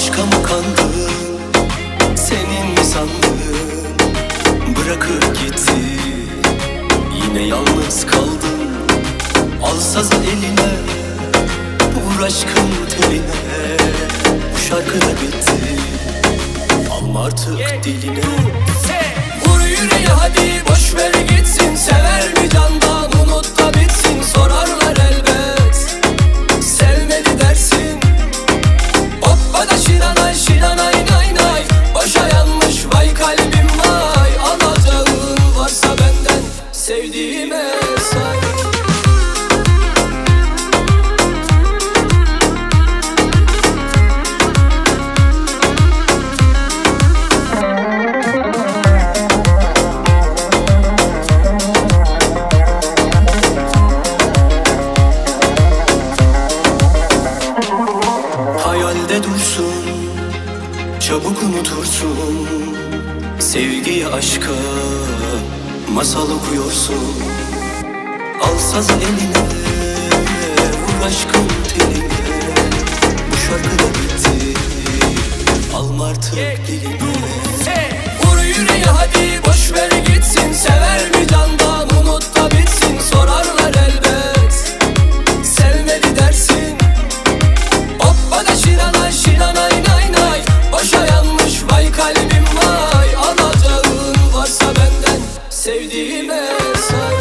Aşka mı kandın, senin mi sandın? Bırakıp gitti, yine yalnız kaldın. Al sazı eline, vur aşkın teline. Bu şarkı da bitti, alma artık diline. Vur yüreği hadi, boş ver gitsin. Sever mi candan, unut da bitsin. Sorarlar elbet, sevmedi dersin. Hoppa da şiranay şiranay nay nay. Boşa yanmış vay kalbim vay. Alacağın varsa benden, sevdiğime say. Hayalde dursun, çabuk unutursun. Sevgiye, aşka masal okuyorsun. Al sazı eline, vur aşkın teline. Bu şarkı da bitti, alma artık diline. Vur yüreği hadi, boş ver gitsin. Sever mi candan, unut da bitsin. Sorarlar elbet, sevmedi dersin. Hoppa da şiranay şiranay nay nay. Boşa yanmış vay kalbim vay. Alacağın varsa benden, sevdiğime say.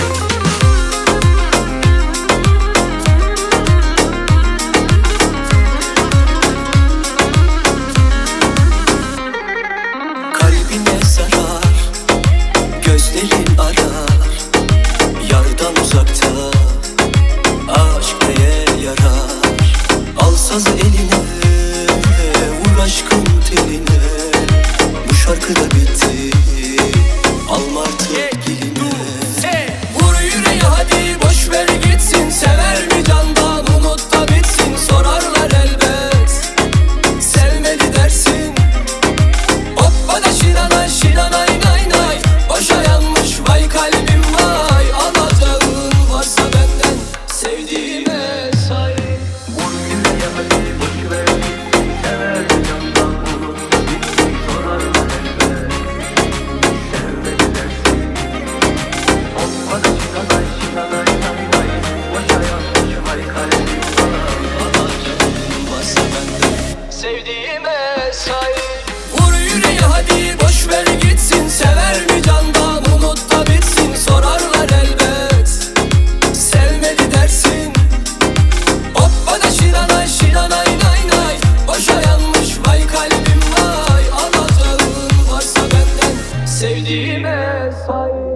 Kalbine zarar, gözlerin arar. Yardan uzakta, aşk neye yarar? Al sazı eline, vur aşkın teline. Bu şarkı da bitti, alma artık diline. Vur yüreği hadi, boş ver gitsin. Sever mi candan, unut da bitsin. Sorarlar elbet, sevmedi dersin. Hoppa da şiranay şiranay nay nay. Boşa yanmış vay kalbim vay. Alacağın varsa benden, sevdiğime say. Vur yüreği hadi, boş ver gitsin. Sever mi candan, unut da bitsin. Sorarlar elbet, sevmedi dersin. Hoppa da şiranay şiranay nay nay. Boşa yanmış vay kalbim vay. Alacağın varsa benden, sevdiğime say. Vur yüreği hadi, boş ver gitsin. Sever mi candan, unut da bitsin. Sorarlar elbet, sevmedi dersin. Hoppa da şiranay şiranay nay nay. Boşa yanmış vay kalbim vay. Alacağın varsa benden, sevdiğime say.